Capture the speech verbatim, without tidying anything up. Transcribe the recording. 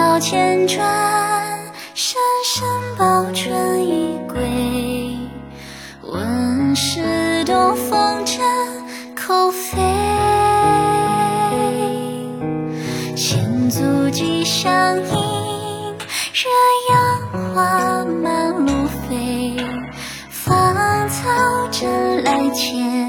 刀千转，深深报春已归。问世东风枕口飞，千足迹相映，热杨花满路飞。芳草正来前，